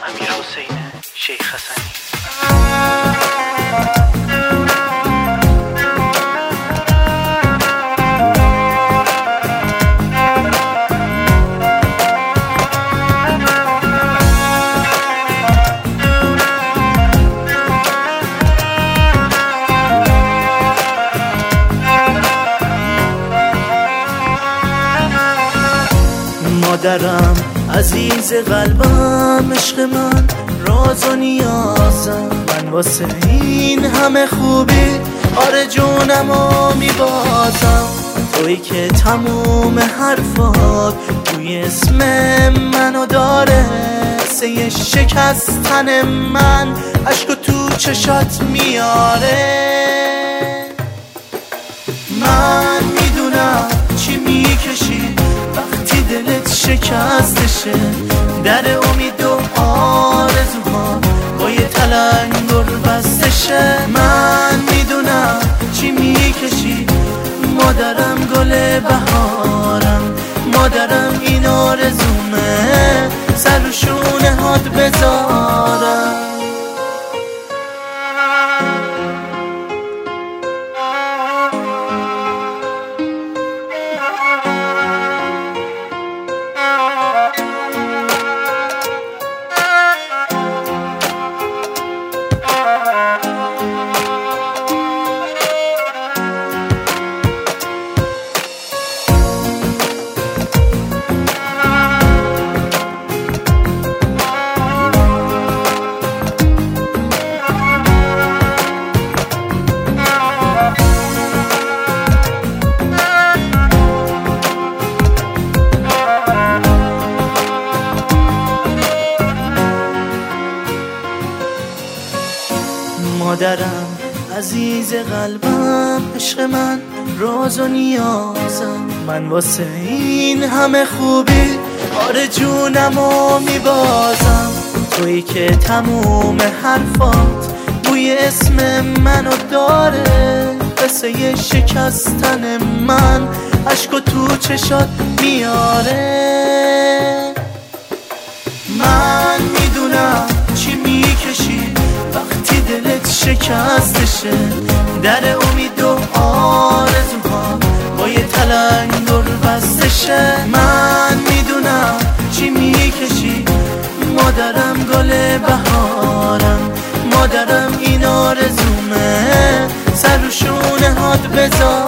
امیر حسین شیخ حسنی. مادرم عزیز قلبم، عشق من، راز و نیازم، من واسه این همه خوبی آرزومو میبازم. تویی که تموم حرفات توی اسم منو داره، سه شکستن من عشق تو چشات میاره. من میدونم چی میکشی وقتی دلت شکستشه، در امید و آرزوها با یه تلنگر بستشه. من میدونم چی میکشی مادرم، گل بهارم، مادرم این آرزومه سر و شونه هات بذارم. مادرم عزیز قلبم، عشق من، راز و نیازم، من واسه این همه خوبی آرزومو میبازم. تویی که تموم حرفات بوی اسم منو داره، قصه شکستن من عشق تو چشات میاره. من میدونم چی میکشی وقتی دلت شکستشه، در امید و آرزوها با یه تلنگر بستشه. من میدونم چی میکشی مادرم، گل بهارم، مادرم این آرزومه سر و شونه هات بذار.